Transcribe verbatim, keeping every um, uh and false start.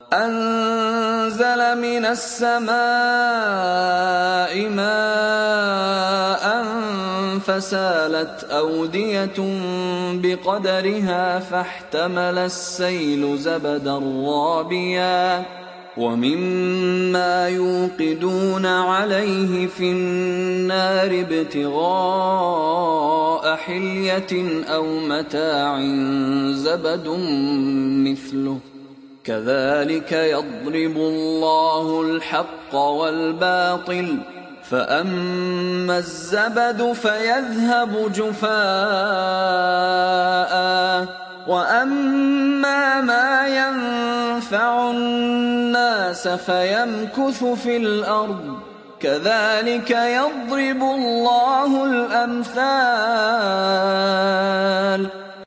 أنزل من السماء ماء فسالت أودية بقدرها فاحتمل السيل زبدا رابيا ومما يوقدون عليه في النار ابتغاء حلية أو متاع زبد مثله كذلك يضرب الله الحق والباطل فأما الزبد فيذهب جفاء وأما ما ينفع الناس فيمكث في الأرض كذلك يضرب الله الأمثال